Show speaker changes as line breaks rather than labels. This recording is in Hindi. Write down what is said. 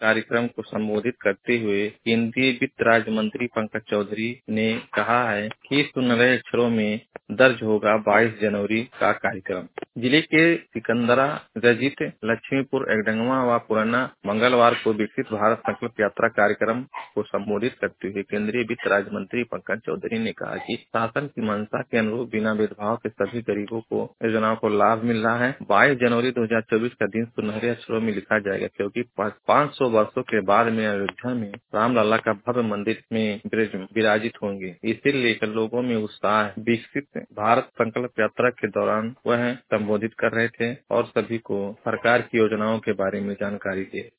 कार्यक्रम को संबोधित करते हुए केंद्रीय वित्त राज्य मंत्री पंकज चौधरी ने कहा है कि सुनहरे अक्षरों में दर्ज होगा 22 जनवरी का कार्यक्रम। जिले के सिकंदरा, रजित, लक्ष्मीपुर, एगडंगवा व पुराना मंगलवार को विकसित भारत संकल्प यात्रा कार्यक्रम को संबोधित करते हुए केंद्रीय वित्त राज्य मंत्री पंकज चौधरी ने कहा कि शासन की मंशा के अनुरूप बिना भेदभाव के सभी गरीबों को योजनाओं को लाभ मिल रहा है। 22 जनवरी 2024 का दिन सुनहरे अक्षरों में लिखा जाएगा, क्योंकि 500 वर्षों के बाद में अयोध्या में रामलला का भव्य मंदिर में विराजित होंगे। इसे लेकर लोगों में उत्साह है। विकसित भारत संकल्प यात्रा के दौरान वह संबोधित कर रहे थे और सभी को सरकार की योजनाओं के बारे में जानकारी दी।